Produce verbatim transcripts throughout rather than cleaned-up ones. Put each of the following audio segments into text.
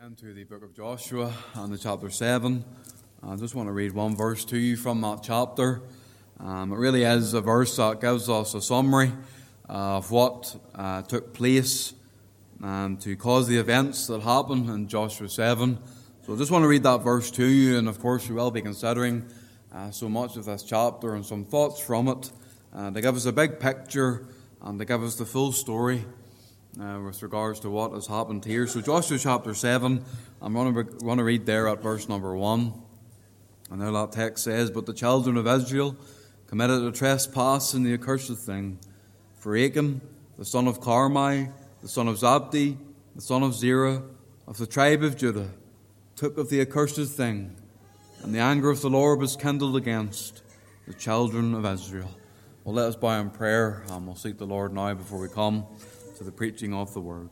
Into the book of Joshua and the chapter seven. I just want to read one verse to you from that chapter. Um, it really is a verse that gives us a summary of what uh, took place um, to cause the events that happened in Joshua seven. So I just want to read that verse to you, and of course we will be considering uh, so much of this chapter and some thoughts from it uh, to give us a big picture and to give us the full story Uh, with regards to what has happened here. So Joshua chapter seven, I'm going to, going to read there at verse number one. And there that text says, "But the children of Israel committed a trespass in the accursed thing. For Achan, the son of Carmi, the son of Zabdi, the son of Zerah, of the tribe of Judah, took of the accursed thing, and the anger of the Lord was kindled against the children of Israel." Well, let us bow in prayer, and we'll seek the Lord now before we come to the preaching of the word.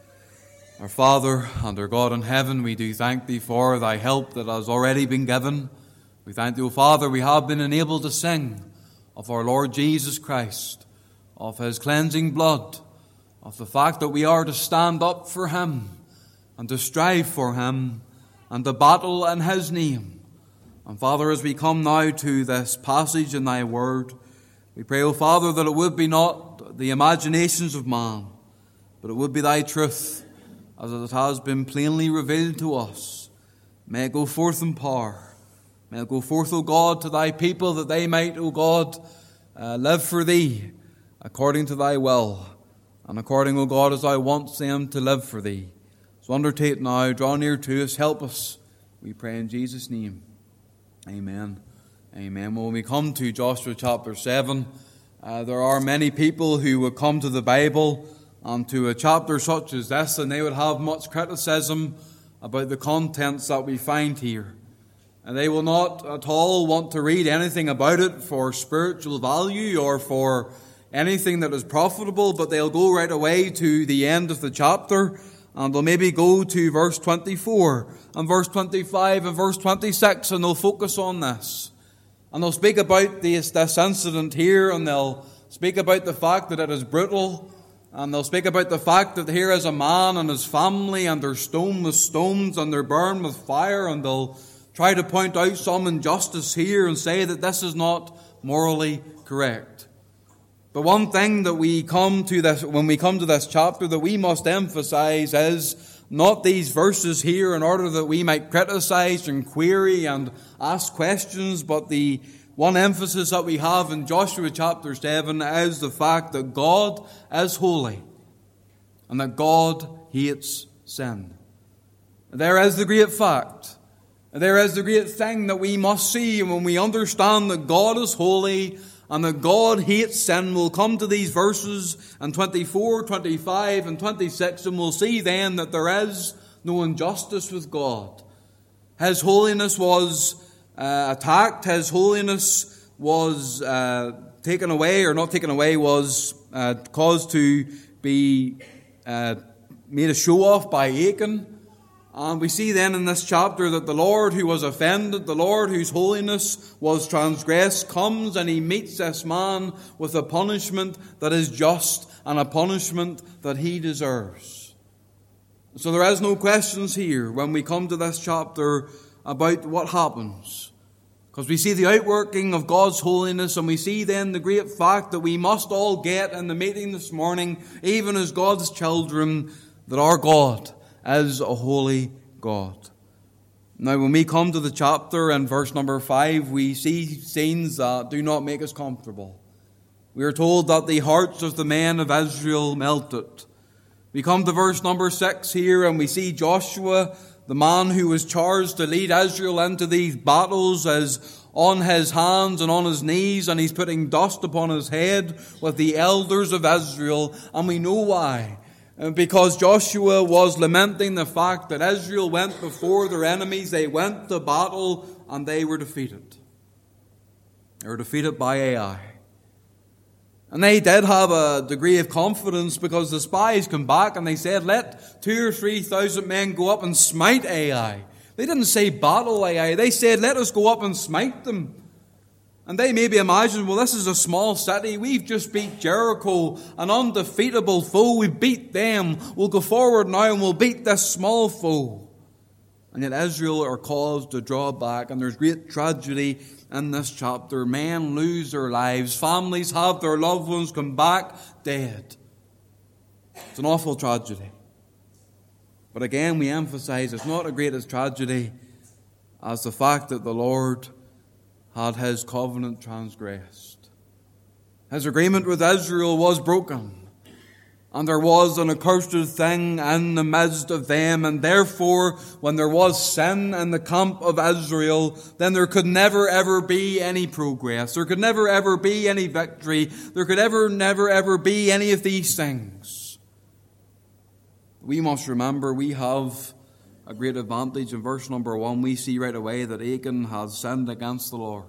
Our Father and our God in heaven, we do thank Thee for Thy help that has already been given. We thank Thee, O Father, we have been enabled to sing of our Lord Jesus Christ, of His cleansing blood, of the fact that we are to stand up for Him and to strive for Him and to battle in His name. And Father, as we come now to this passage in Thy word, we pray, O Father, that it would be not the imaginations of man, but it would be Thy truth, as it has been plainly revealed to us. May it go forth in power. May it go forth, O God, to Thy people, that they might, O God, uh, live for Thee, according to Thy will, and according, O God, as Thou wants them to live for Thee. So undertake now, draw near to us, help us, we pray in Jesus' name. Amen. Amen. Well, when we come to Joshua chapter seven, uh, there are many people who would come to the Bible and to a chapter such as this, and they would have much criticism about the contents that we find here. And they will not at all want to read anything about it for spiritual value or for anything that is profitable, but they'll go right away to the end of the chapter, and they'll maybe go to verse twenty-four and verse twenty-five and verse twenty-six, and they'll focus on this. And they'll speak about this, this incident here, and they'll speak about the fact that it is brutal, and they'll speak about the fact that here is a man and his family, and they're stoned with stones, and they're burned with fire, and they'll try to point out some injustice here and say that this is not morally correct. But one thing that we come to this, when we come to this chapter, that we must emphasize is not these verses here in order that we might criticize and query and ask questions, but the one emphasis that we have in Joshua chapter seven is the fact that God is holy and that God hates sin. There is the great fact. There is the great thing that we must see, and when we understand that God is holy and that God hates sin, we'll come to these verses in twenty-four, twenty-five, and twenty-six, and we'll see then that there is no injustice with God. His holiness was uh, attacked. His holiness was uh, taken away, or not taken away, was uh, caused to be uh, made a show of by Achan. And we see then in this chapter that the Lord who was offended, the Lord whose holiness was transgressed, comes and He meets this man with a punishment that is just and a punishment that he deserves. So there is no questions here when we come to this chapter about what happens. Because we see the outworking of God's holiness, and we see then the great fact that we must all get in the meeting this morning, even as God's children, that our God is a holy God. Now, when we come to the chapter in verse number five, we see scenes that do not make us comfortable. We are told that the hearts of the men of Israel melted. We come to verse number six here, and we see Joshua, the man who was charged to lead Israel into these battles, is on his hands and on his knees, and he's putting dust upon his head with the elders of Israel, and we know why. Because Joshua was lamenting the fact that Israel went before their enemies, they went to battle, and they were defeated. They were defeated by Ai. And they did have a degree of confidence, because the spies come back and they said, let two or three thousand men go up and smite Ai. They didn't say battle Ai, they said, let us go up and smite them. And they maybe imagine, well, this is a small city. We've just beat Jericho, an undefeatable foe. We beat them. We'll go forward now and we'll beat this small foe. And yet Israel are caused to draw back, and there's great tragedy in this chapter. Men lose their lives. Families have their loved ones come back dead. It's an awful tragedy. But again, we emphasize it's not a greatest tragedy as the fact that the Lord had his covenant transgressed. His agreement with Israel was broken. And there was an accursed thing in the midst of them, and therefore, when there was sin in the camp of Israel, then there could never ever be any progress. There could never ever be any victory. There could ever, never ever be any of these things. We must remember we have a great advantage. In verse number one, we see right away that Achan has sinned against the Lord.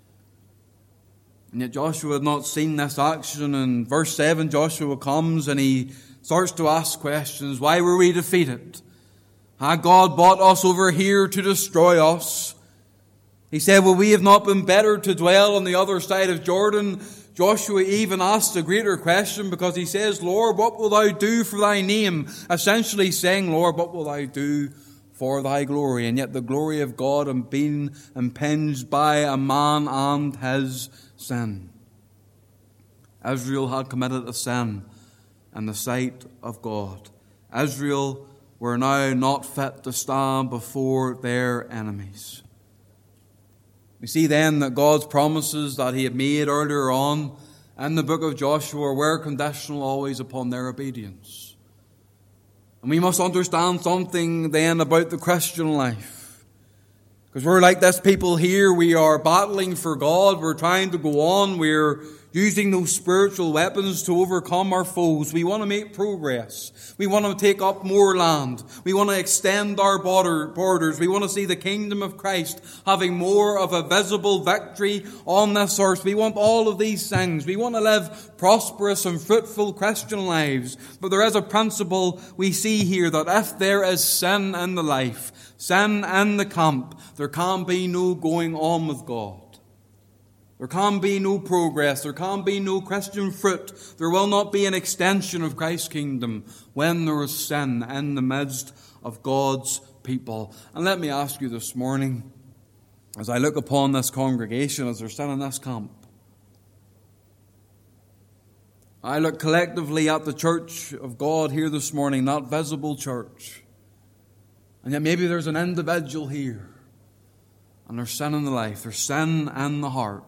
And yet Joshua had not seen this action. In verse seven, Joshua comes and he starts to ask questions. Why were we defeated? Had God brought us over here to destroy us? He said, well, we have not been better to dwell on the other side of Jordan. Joshua even asks a greater question because he says, Lord, what will thou do for thy name? Essentially saying, Lord, what will thou do for thy glory? And yet the glory of God had been impinged by a man and his sin. Israel had committed a sin in the sight of God. Israel were now not fit to stand before their enemies. We see then that God's promises that he had made earlier on in the book of Joshua were conditional always upon their obedience. And we must understand something then about the Christian life. Because we're like this people here, we are battling for God, we're trying to go on, we're using those spiritual weapons to overcome our foes. We want to make progress. We want to take up more land. We want to extend our border, borders. We want to see the kingdom of Christ having more of a visible victory on this earth. We want all of these things. We want to live prosperous and fruitful Christian lives. But there is a principle we see here that if there is sin in the life, sin in the camp, there can be no going on with God. There can be no progress. There can be no Christian fruit. There will not be an extension of Christ's kingdom when there is sin in the midst of God's people. And let me ask you this morning, as I look upon this congregation, as they're sitting in this camp, I look collectively at the church of God here this morning, that visible church. And yet maybe there's an individual here, and there's sin in the life, there's sin in the heart.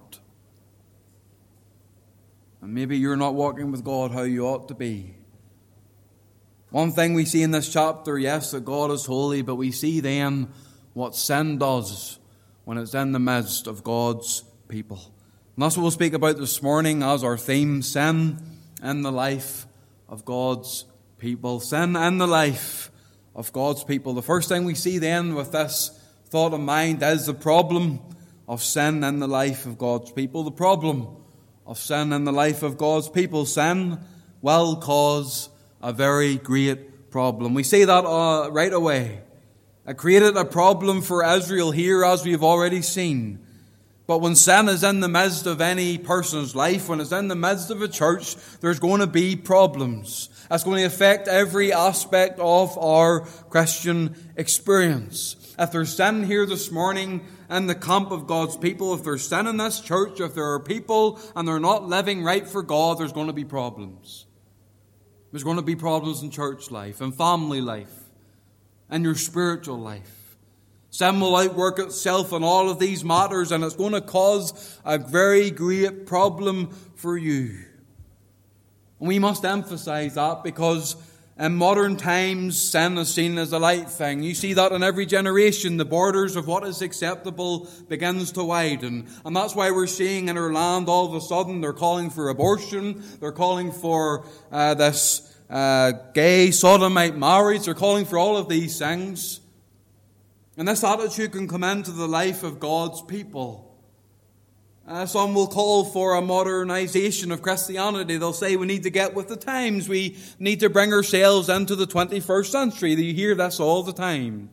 And maybe you're not walking with God how you ought to be. One thing we see in this chapter, yes, that God is holy, but we see then what sin does when it's in the midst of God's people. And that's what we'll speak about this morning as our theme, sin in the life of God's people. Sin in the life of God's people. The first thing we see then with this thought in mind is the problem of sin in the life of God's people. The problem of sin in the life of God's people. Sin will cause a very great problem. We see that uh, right away. It created a problem for Israel here, as we've already seen. But when sin is in the midst of any person's life, when it's in the midst of a church, there's going to be problems. It's going to affect every aspect of our Christian experience. If there's sin here this morning in the camp of God's people, if there's sin in this church, if there are people and they're not living right for God, there's going to be problems. There's going to be problems in church life, in family life, in your spiritual life. Sin will outwork itself in all of these matters, and it's going to cause a very great problem for you. And we must emphasize that because in modern times, sin is seen as a light thing. You see that in every generation. The borders of what is acceptable begins to widen. And that's why we're seeing in our land all of a sudden they're calling for abortion. They're calling for uh, this uh, gay sodomite marriage. They're calling for all of these things. And this attitude can come into the life of God's people. Uh, some will call for a modernization of Christianity. They'll say we need to get with the times. We need to bring ourselves into the twenty-first century. You hear this all the time.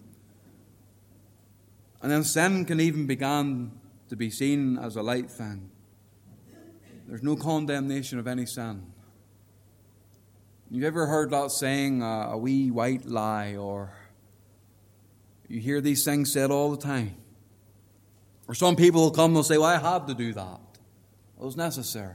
And then sin can even begin to be seen as a light thing. There's no condemnation of any sin. You've ever heard that saying, uh, a wee white lie, or You hear these things said all the time. Or some people will come and they'll say, well, I had to do that. It was necessary.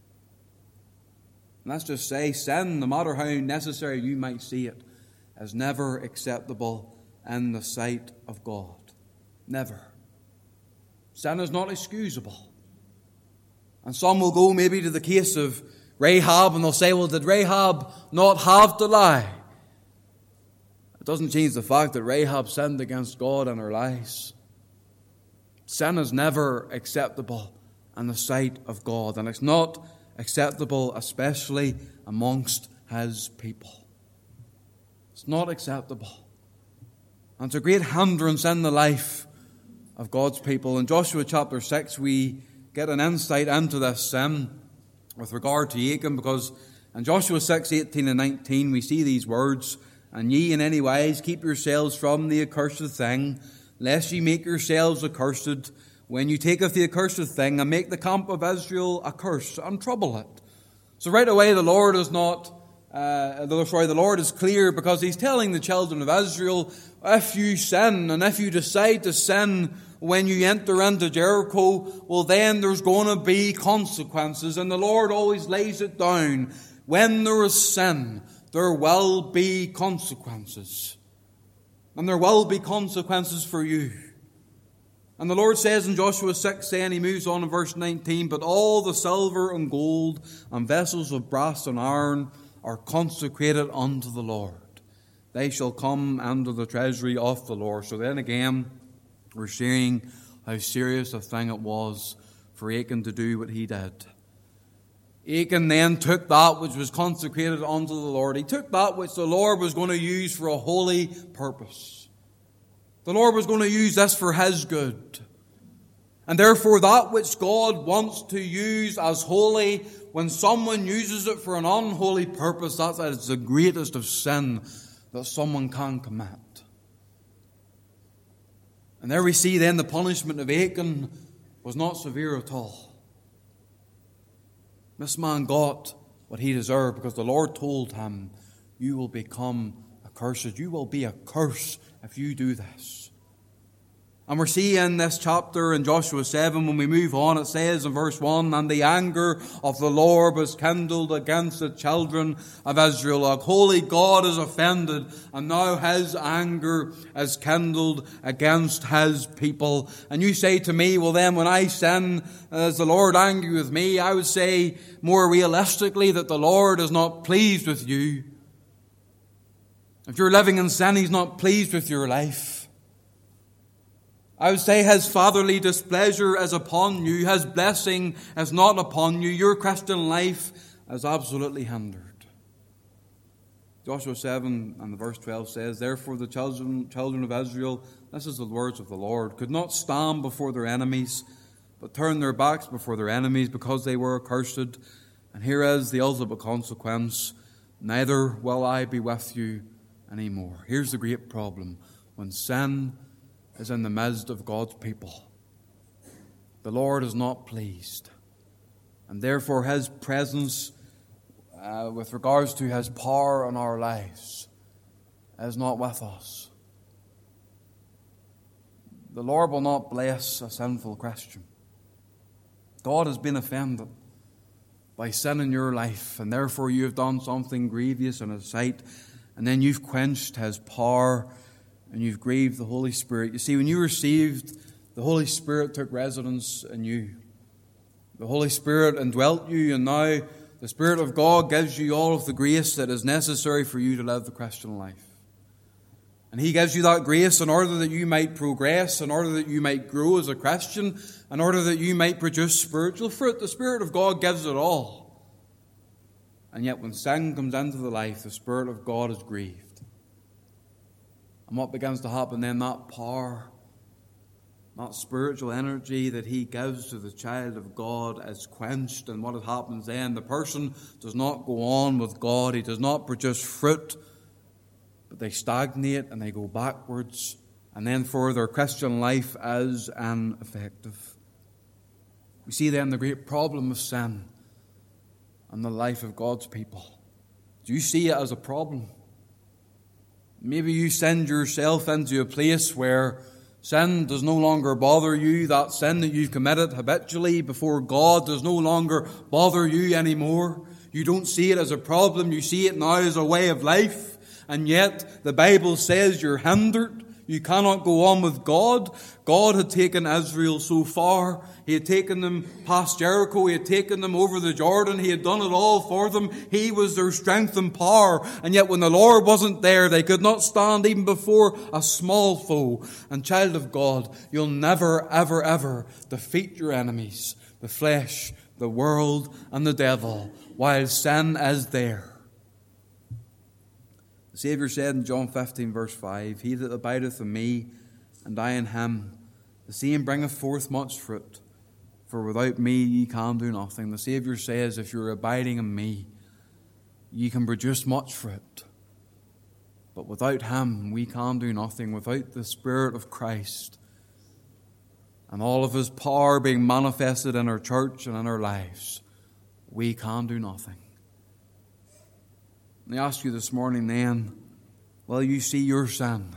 And let's just say, sin, no matter how necessary you might see it, is never acceptable in the sight of God. Never. Sin is not excusable. And some will go maybe to the case of Rahab and they'll say, well, did Rahab not have to lie? It doesn't change the fact that Rahab sinned against God in her lies. Sin is never acceptable in the sight of God, and it's not acceptable especially amongst His people. It's not acceptable. And it's a great hindrance in the life of God's people. In Joshua chapter six, we get an insight into this sin with regard to Achan, because in Joshua six, eighteen and nineteen, we see these words, and ye in any wise keep yourselves from the accursed thing, lest ye make yourselves accursed, when you taketh the accursed thing, and make the camp of Israel accursed, and trouble it. So right away the Lord is not, uh, sorry, the Lord is clear, because He's telling the children of Israel, if you sin, and if you decide to sin when you enter into Jericho, well then there's going to be consequences. And the Lord always lays it down. When there is sin, there will be consequences. And there will be consequences for you. And the Lord says in Joshua six, and He moves on in verse nineteen, but all the silver and gold and vessels of brass and iron are consecrated unto the Lord. They shall come under the treasury of the Lord. So then again, we're seeing how serious a thing it was for Achan to do what he did. Achan then took that which was consecrated unto the Lord. He took that which the Lord was going to use for a holy purpose. The Lord was going to use this for His good. And therefore that which God wants to use as holy, when someone uses it for an unholy purpose, that's it's the greatest of sin that someone can commit. And there we see then the punishment of Achan was not severe at all. This man got what he deserved, because the Lord told him, you will become accursed. You will be a curse if you do this. And we're seeing this chapter in Joshua seven, when we move on, it says in verse one, and the anger of the Lord was kindled against the children of Israel. A holy God is offended, and now His anger is kindled against His people. And you say to me, well then, when I sin, is the Lord angry with me? I would say more realistically that the Lord is not pleased with you. If you're living in sin, He's not pleased with your life. I would say His fatherly displeasure is upon you. His blessing is not upon you. Your Christian life is absolutely hindered. Joshua seven and verse twelve says, therefore the children, children of Israel, this is the words of the Lord, could not stand before their enemies, but turned their backs before their enemies, because they were accursed. And here is the ultimate consequence, neither will I be with you anymore. Here's the great problem. When sin is in the midst of God's people, the Lord is not pleased. And therefore His presence uh, with regards to His power in our lives is not with us. The Lord will not bless a sinful Christian. God has been offended by sin in your life, and therefore you have done something grievous in His sight, and then you've quenched His power and you've grieved the Holy Spirit. You see, when you received, the Holy Spirit took residence in you. The Holy Spirit indwelt you, and now the Spirit of God gives you all of the grace that is necessary for you to live the Christian life. And He gives you that grace in order that you might progress, in order that you might grow as a Christian, in order that you might produce spiritual fruit. The Spirit of God gives it all. And yet when sin comes into the life, the Spirit of God is grieved. And what begins to happen then, that power, that spiritual energy that He gives to the child of God is quenched. And what happens then, the person does not go on with God. He does not produce fruit, but they stagnate and they go backwards. And then for their Christian life is ineffective. We see then the great problem of sin in the life of God's people. Do you see it as a problem? Maybe you send yourself into a place where sin does no longer bother you. That sin that you've committed habitually before God does no longer bother you anymore. You don't see it as a problem. You see it now as a way of life. And yet the Bible says you're hindered. You cannot go on with God. God had taken Israel so far. He had taken them past Jericho. He had taken them over the Jordan. He had done it all for them. He was their strength and power. And yet when the Lord wasn't there, they could not stand even before a small foe. And child of God, you'll never, ever, ever defeat your enemies, the flesh, the world, and the devil, while sin is there. The Saviour said in John fifteen, verse five, He that abideth in me, and I in him, the same bringeth forth much fruit. For without me ye can do nothing. The Saviour says, if you're abiding in me, ye can produce much fruit. But without him, we can do nothing. Without the Spirit of Christ and all of his power being manifested in our church and in our lives, we can do nothing. And I ask you this morning then, will you see your sin?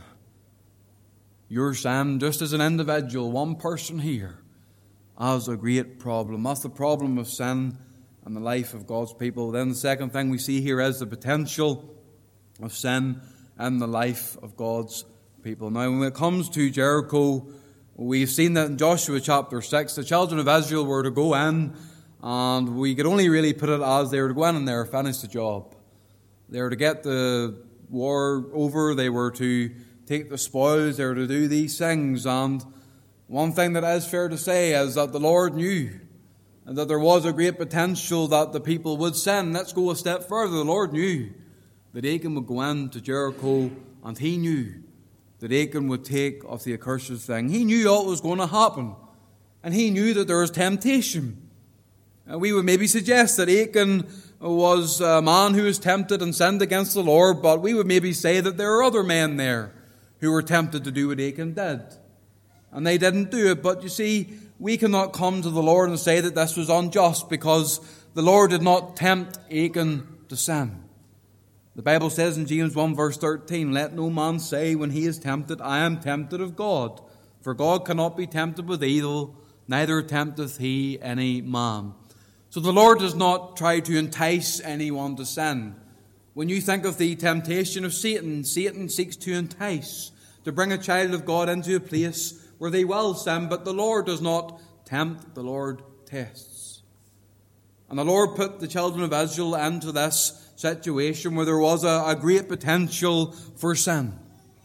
Your sin, just as an individual, one person here, as a great problem. That's the problem of sin in the life of God's people. Then the second thing we see here is the potential of sin in the life of God's people. Now, when it comes to Jericho, we've seen that in Joshua chapter six, the children of Israel were to go in, and we could only really put it as they were to go in and they were finish the job. They were to get the war over, they were to take the spoils, they were to do these things. And one thing that is fair to say is that the Lord knew and that there was a great potential that the people would sin. Let's go a step further. The Lord knew that Achan would go into Jericho, and he knew that Achan would take of the accursed thing. He knew what was going to happen, and he knew that there was temptation. And we would maybe suggest that Achan was a man who was tempted and sinned against the Lord, but we would maybe say that there are other men there who were tempted to do what Achan did. And they didn't do it. But you see, we cannot come to the Lord and say that this was unjust, because the Lord did not tempt Achan to sin. The Bible says in James one verse thirteen, Let no man say when he is tempted, I am tempted of God. For God cannot be tempted with evil, neither tempteth he any man. So the Lord does not try to entice anyone to sin. When you think of the temptation of Satan, Satan seeks to entice, to bring a child of God into a place where they will sin, but the Lord does not tempt, the Lord tests. And the Lord put the children of Israel into this situation where there was a, a great potential for sin.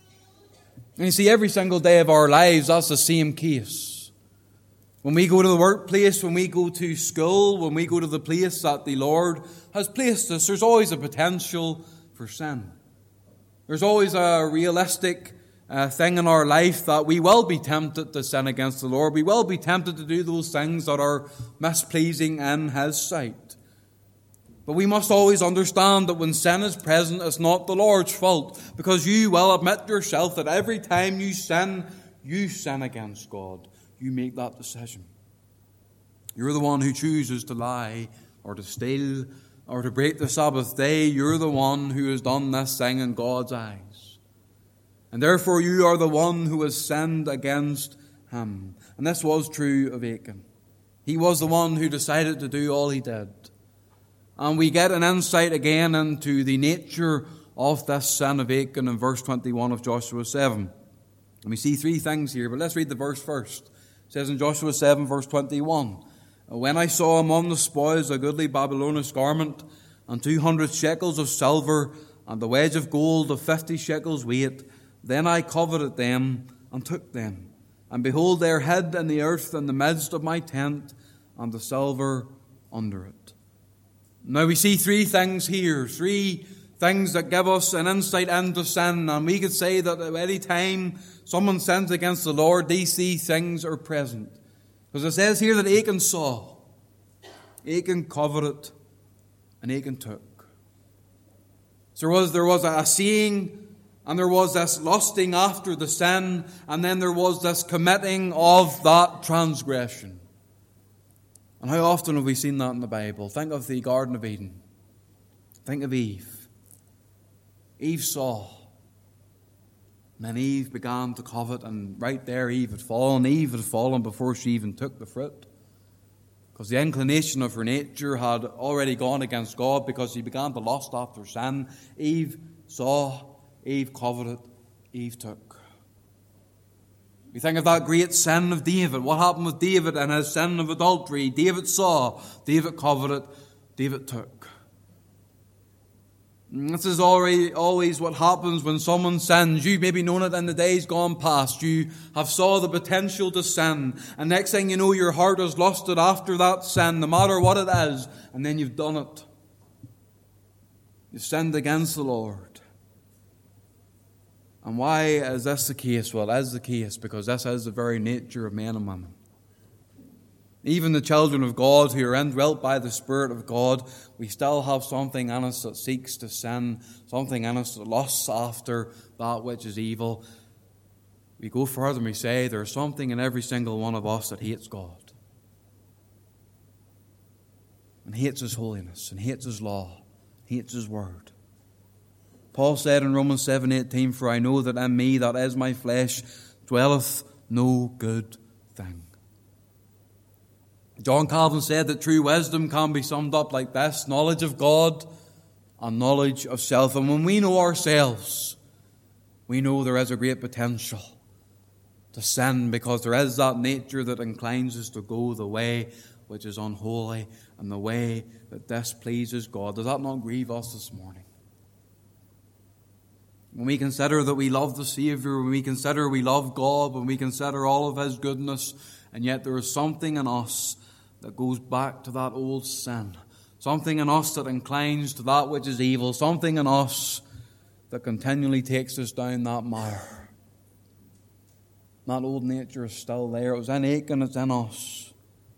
And you see, every single day of our lives, that's the same case. When we go to the workplace, when we go to school, when we go to the place that the Lord has placed us, there's always a potential for sin. There's always a realistic uh, thing in our life that we will be tempted to sin against the Lord. We will be tempted to do those things that are mispleasing in His sight. But we must always understand that when sin is present, it's not the Lord's fault, because you will admit yourself that every time you sin, you sin against God. You make that decision. You're the one who chooses to lie or to steal or to break the Sabbath day. You're the one who has done this thing in God's eyes. And therefore you are the one who has sinned against Him. And this was true of Achan. He was the one who decided to do all he did. And we get an insight again into the nature of this sin of Achan in verse twenty-one of Joshua seven. And we see three things here, but let's read the verse first. It says in Joshua seven, verse twenty-one, When I saw among the spoils a goodly Babylonish garment, and two hundred shekels of silver, and a wedge of gold of fifty shekels weight, then I coveted them, and took them. And behold, they are hid in the earth in the midst of my tent, and the silver under it. Now we see three things here, three things that give us an insight into sin. And we could say that at any time someone sins against the Lord, these three things are present. Because it says here that Achan saw, Achan coveted, and Achan took. So there was, there was a seeing, and there was this lusting after the sin, and then there was this committing of that transgression. And how often have we seen that in the Bible? Think of the Garden of Eden. Think of Eve. Eve saw, And then Eve began to covet, and right there Eve had fallen. Eve had fallen before she even took the fruit. Because the inclination of her nature had already gone against God, because she began to lust after sin. Eve saw, Eve coveted, Eve took. We think of that great sin of David. What happened with David and his sin of adultery? David saw, David coveted, David took. And this is already always what happens when someone sins. You've maybe known it in the days gone past. You have saw the potential to sin. And next thing you know, your heart has lusted after that sin, no matter what it is. And then you've done it. You've sinned against the Lord. And why is this the case? Well, it is the case because this is the very nature of men and women. Even the children of God who are indwelt by the Spirit of God, we still have something in us that seeks to sin, something in us that lusts after that which is evil. We go further and we say there's something in every single one of us that hates God. And hates His holiness, and hates His law, hates His word. Paul said in Romans seven eighteen, "For I know that in me, that is my flesh, dwelleth no good thing." John Calvin said that true wisdom can be summed up like this: knowledge of God and knowledge of self. And when we know ourselves, we know there is a great potential to sin, because there is that nature that inclines us to go the way which is unholy and the way that displeases God. Does that not grieve us this morning? When we consider that we love the Savior, when we consider we love God, when we consider all of His goodness, and yet there is something in us that goes back to that old sin. Something in us that inclines to that which is evil. Something in us that continually takes us down that mire. That old nature is still there. It was in Achan, it's in us.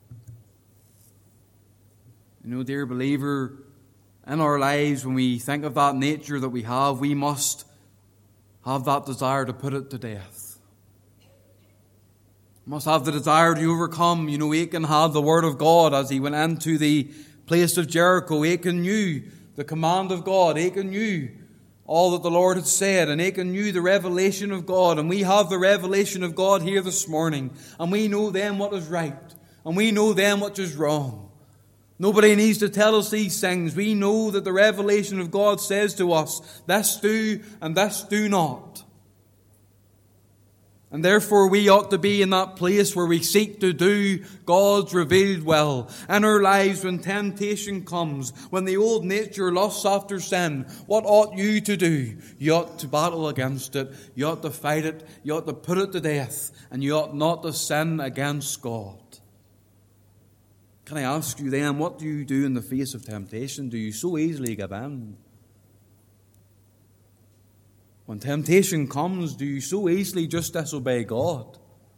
You know, dear believer, in our lives, when we think of that nature that we have, we must have that desire to put it to death. Must have the desire to overcome. You know, Achan had the word of God as he went into the place of Jericho. Achan knew the command of God. Achan knew all that the Lord had said. And Achan knew the revelation of God. And we have the revelation of God here this morning. And we know then what is right. And we know then what is wrong. Nobody needs to tell us these things. We know that the revelation of God says to us, this do and this do not. And therefore we ought to be in that place where we seek to do God's revealed will. In our lives, when temptation comes, when the old nature lusts after sin, what ought you to do? You ought to battle against it. You ought to fight it. You ought to put it to death. And you ought not to sin against God. Can I ask you then, what do you do in the face of temptation? Do you so easily give in? When temptation comes, do you so easily just disobey God?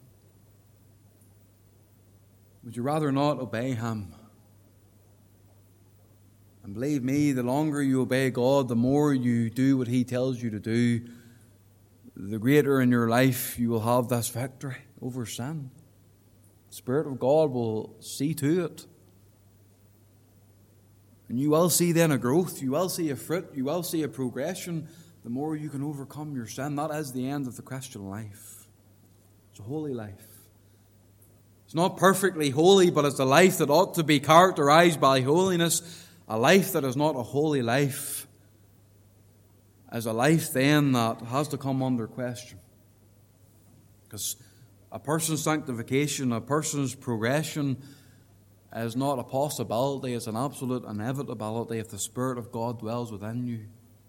Would you rather not obey Him? And believe me, the longer you obey God, the more you do what He tells you to do, the greater in your life you will have this victory over sin. The Spirit of God will see to it. And you will see then a growth, you will see a fruit, you will see a progression. The more you can overcome your sin, that is the end of the Christian life. It's a holy life. It's not perfectly holy, but it's a life that ought to be characterized by holiness. A life that is not a holy life is a life then that has to come under question. Because a person's sanctification, a person's progression is not a possibility, it's an absolute inevitability if the Spirit of God dwells within you.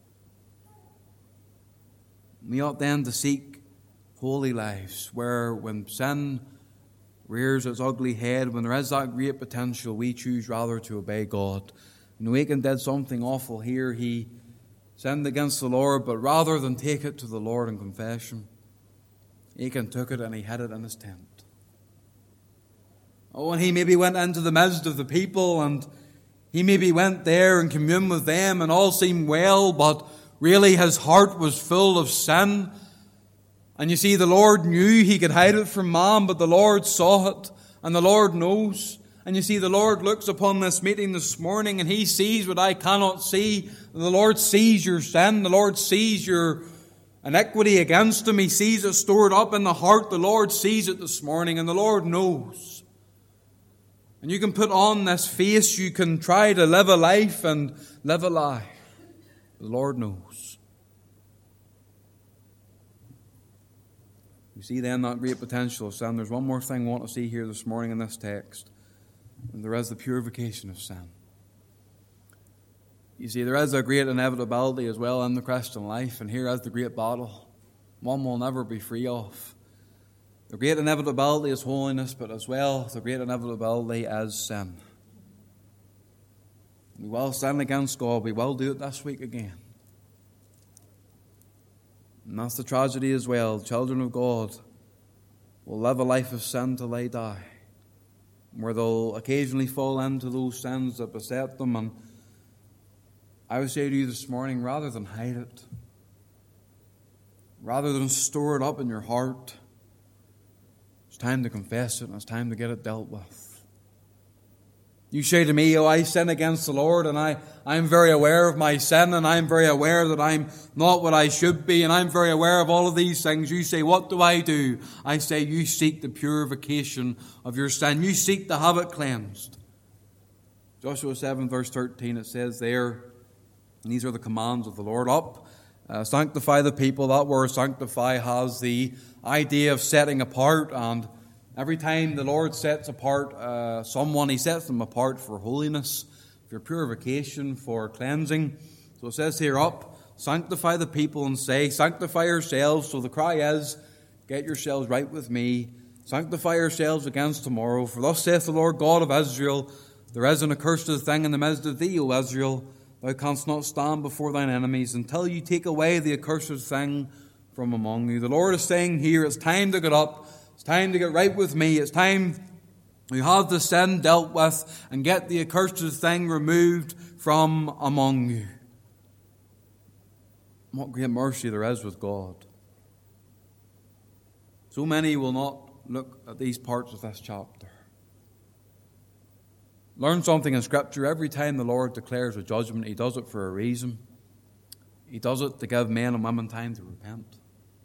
We ought then to seek holy lives where when sin rears its ugly head, when there is that great potential, we choose rather to obey God. You know, Achan did something awful here. He sinned against the Lord, but rather than take it to the Lord in confession, Achan took it and he hid it in his tent. Oh, and he maybe went into the midst of the people and he maybe went there and communed with them and all seemed well, but really his heart was full of sin. And you see, the Lord knew he could hide it from man, but the Lord saw it, and the Lord knows. And you see, the Lord looks upon this meeting this morning, and He sees what I cannot see. The Lord sees your sin. The Lord sees your iniquity against him. He sees it stored up in the heart. The Lord sees it this morning, and the Lord knows. And you can put on this face, you can try to live a life and live a lie. The Lord knows. You see then that great potential of sin. There's one more thing I want to see here this morning in this text. And there is the purification of sin. You see, there is a great inevitability as well in the Christian life, and here is the great battle. One will never be free of. The great inevitability is holiness, but as well, the great inevitability is sin. We will sin against God. We will do it this week again. And that's the tragedy as well. Children of God will live a life of sin till they die, where they'll occasionally fall into those sins that beset them. And I would say to you this morning, rather than hide it, rather than store it up in your heart, it's time to confess it and it's time to get it dealt with. You say to me, oh, I sin against the Lord, and I, I'm very aware of my sin, and I'm very aware that I'm not what I should be, and I'm very aware of all of these things. You say, what do I do? I say, you seek the purification of your sin. You seek to have it cleansed. Joshua seven, verse thirteen, it says there, and these are the commands of the Lord. Up, uh, sanctify the people. That word sanctify has the idea of setting apart, and every time the Lord sets apart uh, someone, He sets them apart for holiness, for purification, for cleansing. So it says here, up, sanctify the people, and say, sanctify yourselves. So the cry is, get yourselves right with me. Sanctify yourselves against tomorrow. For thus saith the Lord God of Israel, there is an accursed thing in the midst of thee, O Israel. Thou canst not stand before thine enemies until you take away the accursed thing from among you. The Lord is saying here, it's time to get up. It's time to get right with me. It's time to have the sin dealt with and get the accursed thing removed from among you. What great mercy there is with God. So many will not look at these parts of this chapter. Learn something in Scripture. Every time the Lord declares a judgment, He does it for a reason. He does it to give men and women time to repent.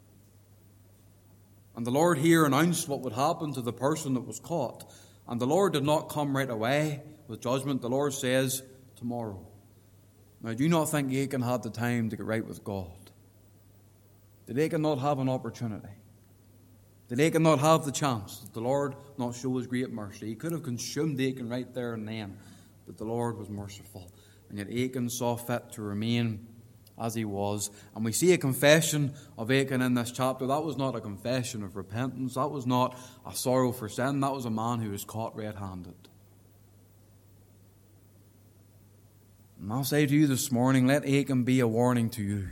And the Lord here announced what would happen to the person that was caught. And the Lord did not come right away with judgment. The Lord says, tomorrow. Now, do you not think Achan had the time to get right with God? Did Achan not have an opportunity? Did Achan not have the chance? Did the Lord not show His great mercy? He could have consumed Achan right there and then, but the Lord was merciful. And yet Achan saw fit to remain as he was. And we see a confession of Achan in this chapter. That was not a confession of repentance. That was not a sorrow for sin. That was a man who was caught red-handed. And I'll say to you this morning, let Achan be a warning to you.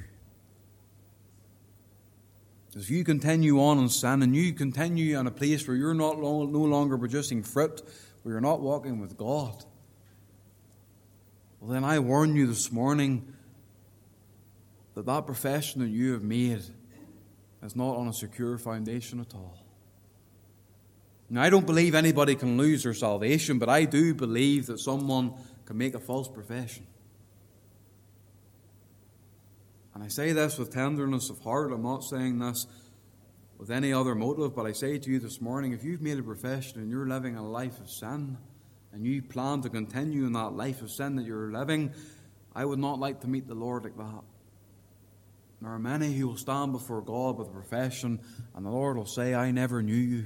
If you continue on in sin and you continue in a place where you're not no longer producing fruit, where you're not walking with God, well then I warn you this morning that that profession that you have made is not on a secure foundation at all. Now, I don't believe anybody can lose their salvation, but I do believe that someone can make a false profession. And I say this with tenderness of heart. I'm not saying this with any other motive, but I say to you this morning, if you've made a profession and you're living a life of sin, and you plan to continue in that life of sin that you're living, I would not like to meet the Lord like that. There are many who will stand before God with a profession, and the Lord will say, I never knew you.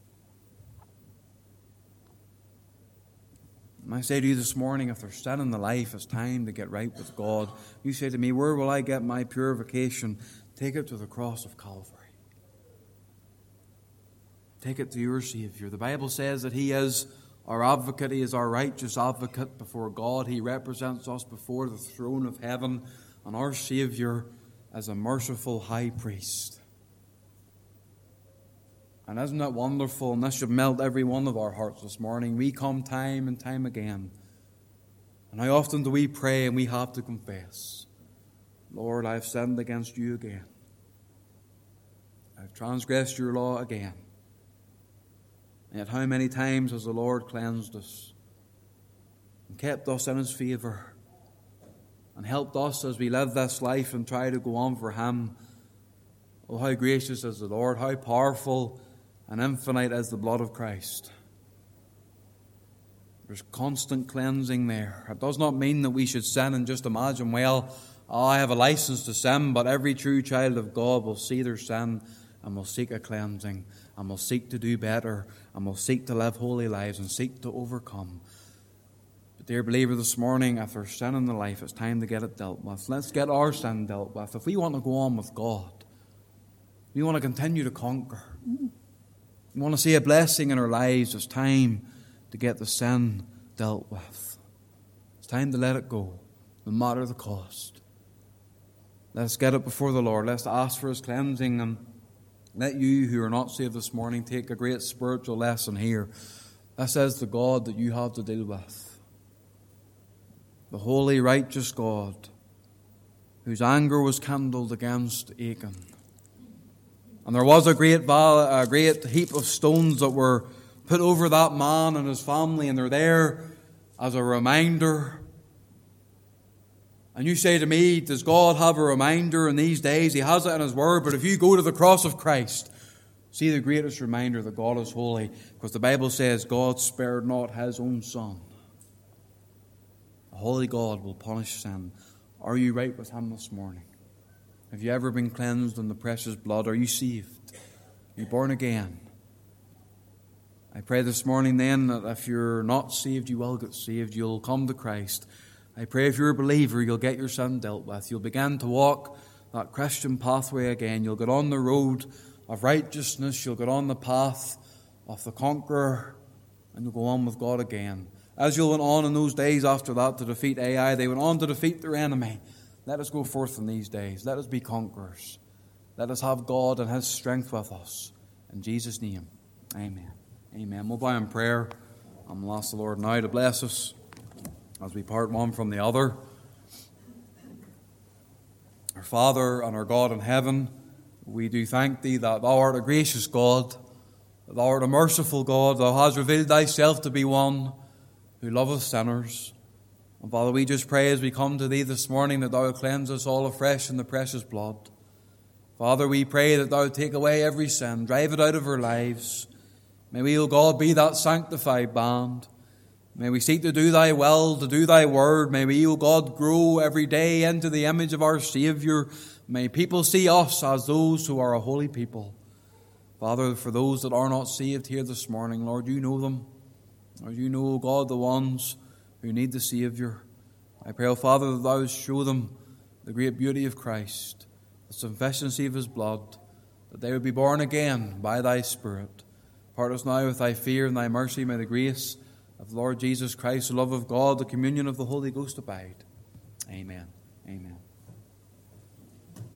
And I say to you this morning, if there's sin in the life, it's time to get right with God. You say to me, where will I get my purification? Take it to the cross of Calvary. Take it to your Savior. The Bible says that He is our advocate. He is our righteous advocate before God. He represents us before the throne of heaven. And our Savior is a merciful high priest. And isn't that wonderful? And this should melt every one of our hearts this morning. We come time and time again. And how often do we pray and we have to confess, Lord, I have sinned against you again. I have transgressed your law again. And yet how many times has the Lord cleansed us and kept us in His favour and helped us as we live this life and try to go on for Him Oh, how gracious is the Lord, how powerful and infinite is the blood of Christ. There's constant cleansing there. It does not mean that we should sin and just imagine, well, oh, I have a license to sin, but every true child of God will see their sin and will seek a cleansing, and will seek to do better, and will seek to live holy lives and seek to overcome. But dear believer, this morning, if there's sin in the life, it's time to get it dealt with. Let's get our sin dealt with. If we want to go on with God, we want to continue to conquer, we want to see a blessing in our lives, it's time to get the sin dealt with. It's time to let it go, no matter the cost. Let's get it before the Lord. Let's ask for His cleansing, and let you who are not saved this morning take a great spiritual lesson here. This is the God that you have to deal with. The holy, righteous God, whose anger was kindled against Achan. And there was a great, val- a great heap of stones that were put over that man and his family, and they're there as a reminder. And you say to me, does God have a reminder in these days? He has it in His Word, but if you go to the cross of Christ, see the greatest reminder that God is holy, because the Bible says God spared not His own Son. A holy God will punish sin. Are you right with Him this morning? Have you ever been cleansed in the precious blood? Are you saved? Are you born again? I pray this morning then that if you're not saved, you will get saved. You'll come to Christ. I pray if you're a believer, you'll get your sin dealt with. You'll begin to walk that Christian pathway again. You'll get on the road of righteousness. You'll get on the path of the conqueror, and you'll go on with God again. Israel went on in those days after that to defeat Ai. They went on to defeat their enemy. Let us go forth in these days. Let us be conquerors. Let us have God and His strength with us. In Jesus' name, amen. Amen. We'll bow in prayer, and we'll ask the Lord now to bless us as we part one from the other. Our Father and our God in heaven, we do thank Thee that Thou art a gracious God, that Thou art a merciful God. Thou hast revealed Thyself to be one who loveth sinners. And Father, we just pray as we come to Thee this morning that Thou cleanse us all afresh in the precious blood. Father, we pray that Thou take away every sin, drive it out of our lives. May we, O God, be that sanctified band. May we seek to do Thy will, to do Thy word. May we, O God, grow every day into the image of our Saviour. May people see us as those who are a holy people. Father, for those that are not saved here this morning, Lord, You know them. Lord, You know, O God, the ones who need the Saviour. I pray, O Father, that Thou show them the great beauty of Christ, the sufficiency of His blood, that they would be born again by Thy Spirit. Part us now with Thy fear and Thy mercy. May the grace of the Lord Jesus Christ, the love of God, the communion of the Holy Ghost abide. Amen. Amen.